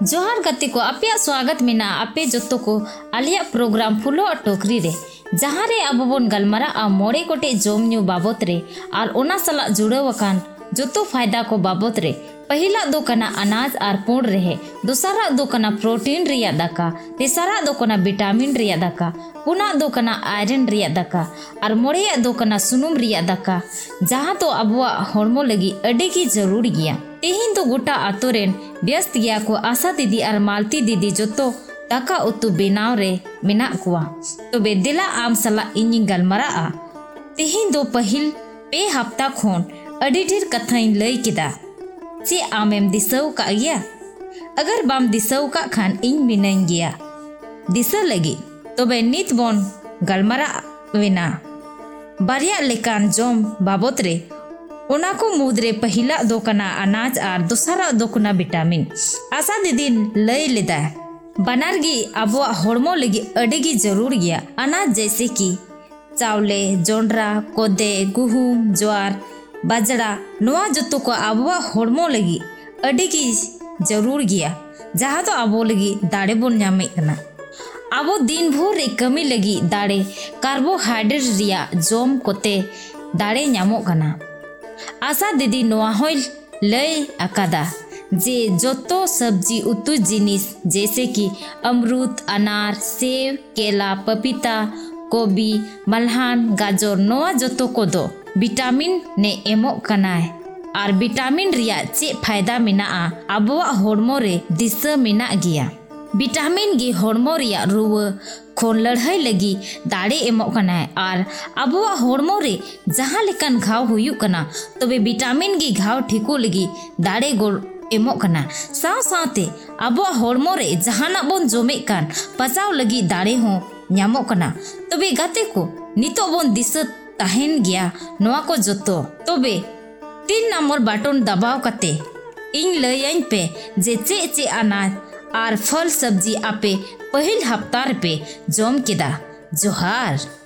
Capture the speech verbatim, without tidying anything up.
जोहार गति को अपे स्वागत मेना अपे जोतो को आलिया प्रोग्राम फुलो और टोकरी रे जहाँ रे अब बोन गलमारा आ मोड़े कोटे जोम न्यू बाबत रे और ओना सला जुड़े वकान जोतो फायदा को बाबत रे पहिला दो कना अनाज और पूर्ण रहे दूसरा दो कना प्रोटीन रिया दाका तीसरा दो कना विटामिन रिया दाका पुना दो कना आयरन रिया दाका और मोड़े दो कना सुनुम रिया दाका जहाँ तो अबुआ हॉर्मो लगी अड़ी की जरूर गया तेहिन तो गोटा आतोरेन व्यस्त गया को आशा दीदी और मालती दीदी जोतो दाका उतु बेनाव रे मेना कुआ तो बेदिला आम सला इनिंग गलमारा आ तेहिन दो पहिल पे हफ्ता खोन अड़ी ढेर कथाइन लई किदा चे आमेम दिसौ का गया अगर बाम दिसौ का खान इन मिनाइन गया दिसा लगी तो बे नित बोन गलमारा वेना बारिया लेकान जोम बाबत रे ओना को मुद्रे पहिला दो कना अनाज और दूसरा दो कना विटामिन आशा दीदी लय लेदा बनारगी अबो हॉर्मो लगी अड़ेगी जरूर गया अनाज जैसे कि चावले जोंडरा कोदे गुहुम ज्वार बाजरा नवा जतो को अबुआ हॉर्मो लगी अड़ेगी जरूर गया जहाँ तो अबो लगी दाड़े बोन नामे कना अबो दिन भर रे कमी लगी दाड़े कार्बोहाइड्रेट रिया जोम कोते दाड़े नामो कना आशा दीदी नवा होय लय अकादा जे जोतो सब्जी उतु जिनिस जैसे कि अमरूद अनार सेब केला पपीता कोबी मलहान गाजर नवा जोतो को दो विटामिन ने एमो कनाय और विटामिन रिया चे फायदा मेना अबुआ हॉर्मो रे दिशा मेना गया विटामिन गी हॉर्मो रिया रुवा खोन लड़ाई लगी दाड़े एमो कनाय और अबुआ हॉर्मो रे जहाँ लेकन घाव हुयु कना तबे विटामिन गी घाव ठीको लगी दाड़े गोर एमो कना साव सावते अबुआ हॉर्मो रे जहाना बोन जोमे कान पचाव लगी दाड़े हो न्यामो कना तबे गाते को नितो बोन दिशा ताहेन गया नवा को जोतो तबे तीन नंबर बटन दबाव कते इन लयन पे जे चे चे अनाज और फल सब्जी आपे पहिल हफ्तार पे जोम किदा जोहार।